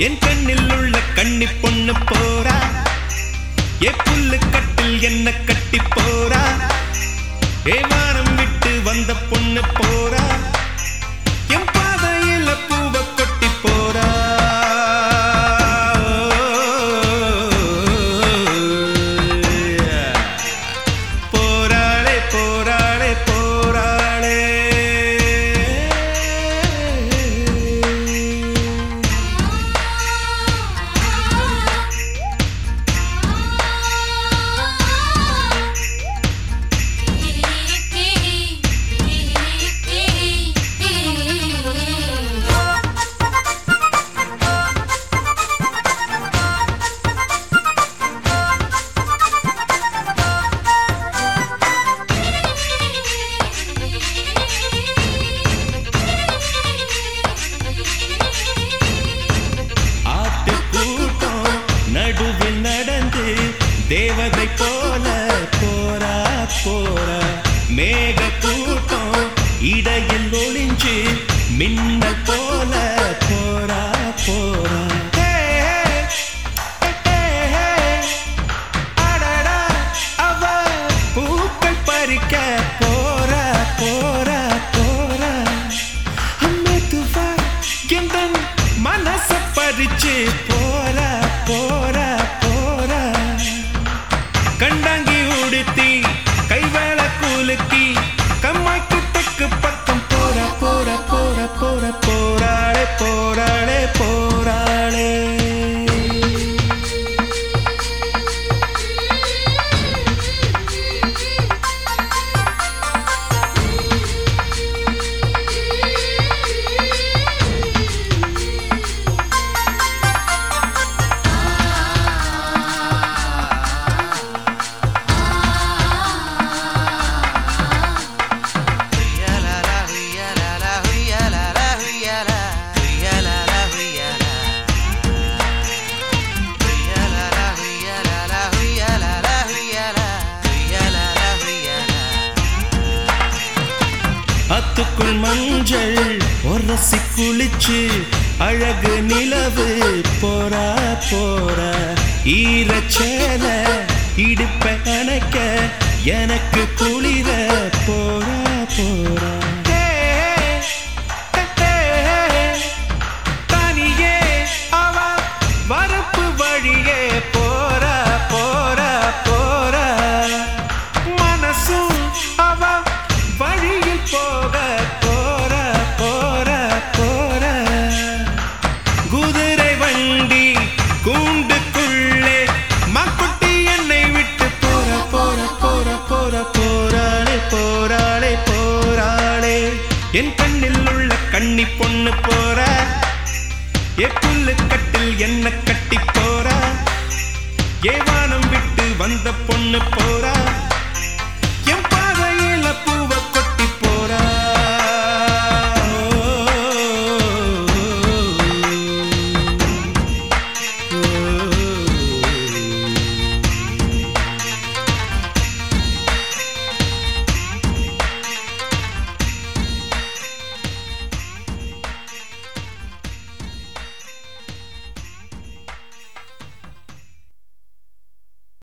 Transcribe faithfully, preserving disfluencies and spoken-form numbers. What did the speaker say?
என் கண்ணில் உள்ள கண்ணி பொண்ணு போரா ஏ புல்லு கட்டில் என்ன கட்டி போரா ஏ வானம் விட்டு வந்த பொண்ணு போரா என் பாதையில பூவ கொட்டி போரா போராளே போராளே போராளே தேவதை போல போரா போரா மேக கூட்டம் இடையில் ஒளிஞ்சு மின்னல் போல போரா போரா அடடா அவ பூக்கள் பறிக்க போரா போரா போரா அம்மெதுவா எந்த மனச பறிச்சு போரா போரா போரா கண்டாங்கி உடுத்தி கைவேள கூலுக்கி கம்மாய்க்கு தெக்கு பக்கம் போரா போரா போரா போரா போராளே போராளே போராளே அத்துக்குள் மஞ்சள் ஒரசி குளிச்சு அழகு நிலவு போரா போரா ஈரச்சேல இடுப்ப அணைக்க எனக்கு குளிர போரா போரா தனியே அவ வரப்பு வழியே போரா போரா போரா மனசும் அவ வழியில் போக போரா போரா போரா குதிரை வண்டி கூண்டுக்குள்ளே மக்குட்டி என்னை விட்டு போரா போரா போரா போரா போராளே போராளே போராளே என் கண்ணில் உள்ள கண்ணி பொண்ணு போரா ஏ புல்லு கட்டில் என்ன கட்டி போரா ஏ வானம் விட்டு வந்த பொண்ணு போரா